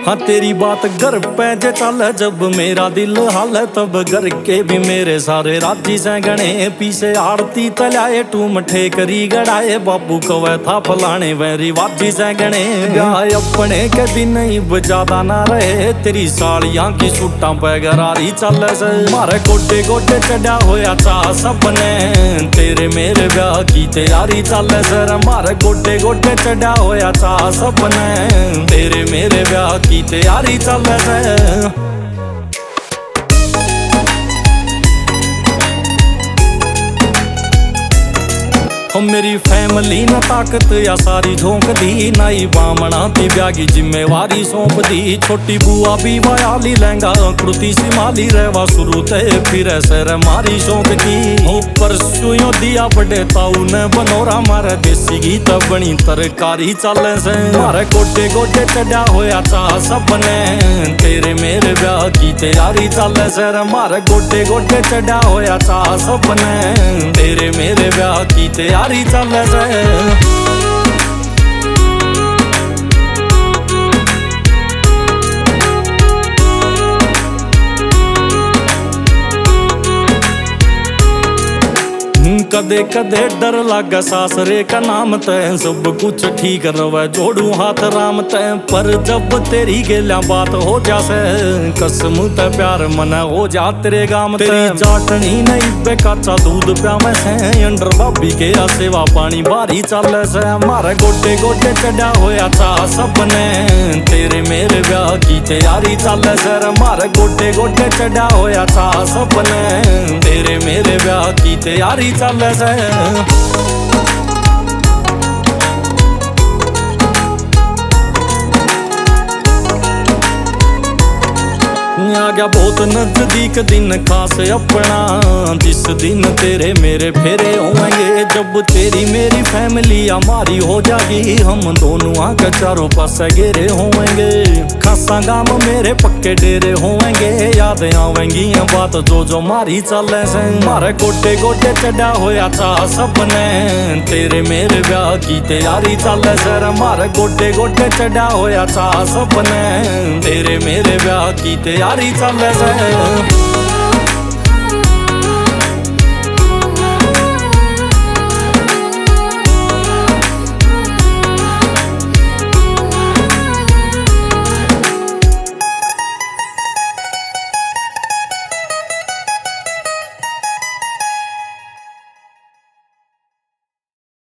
हाँ तेरी बात घर पे जे चल, जब मेरा दिल हाल है तब घर के भी मेरे सारे राजी से गणे। पीछे आरती तलाए टू मठे करी गड़ाए, बाबू कवे था फलाने वैरी वाजी से गणे। ब्याह अपने के दिन ही ज्यादा ना रहे, तेरी साड़ियां की सूटा पे गरारी चल से। मारे गोटे गोटे चढ़ा होया चाह सपने, तेरे मेरे ब्याह की तैयारी चल सर। मारे गोटे गोटे चढ़ा होया चाह सपने, तेरे मेरे ब्याह की तैयारी चल रही। हम मेरी फैमिली न ताकत या सारी झोंक दी, नाई बामणा ती ब्यागी जिम्मेवारी सौंप दी। छोटी बुआ भी बयाली लहंगा कुर्ती सी माली रहवा शुरू ते फिर सर मारी शौक की। ऊपर सुयो दिया बड़े ताऊ ने बनोरा, मारे देसी गीत बनी तरकारी चल से। मारे गोटे गोटे चढ़ा होया चाह सपने, तेरे मेरे ब्याह की तैयारी चल सर। मारे गोटे गोटे चढ़ा होया चाह सपने, तेरे मेरे ब्याह की तैयारी चल रही। कदे कदे डर लागे सासरे का नाम तय, सब कुछ ठीक रवे जोड़ू हाथ राम तय। पर जब तेरी गेल्या बात हो जासे, कसम ते प्यार मन हो जा तेरे गाम। तेरी चाटनी नहीं बेकाचा दूध प्या में से, अंडर भाभी के सेवा पानी बारी चल से। मारे गोटे गोटे चढ़ा होया चाह सपने, तेरे मेरे ब्याह की तैयारी चल सर। मारे गोटे गोटे चढ़ा होया चाह सपने, तेरे मेरे ब्याह की तैयारी चल से। आ गया बहुत नजदीक दिन खास अपना, जिस दिन तेरे मेरे फेरे होंगे। जब तेरी मेरी फैमिली हमारी हो जाएगी, हम दोनों आके चारों पास घेरे होंगे। खासा गांव मेरे पक्के डेरे होंगे, याद आवेंगी बात जो जो मारी चले से। मारे गोटे गोटे चढ़ा होया चाह सपने, तेरे मेरे ब्याह की तैयारी चले सर। मारे गोटे गोटे चढ़ा होया चाह सपने, तेरे मेरे ब्याह की तैयारी चल रही।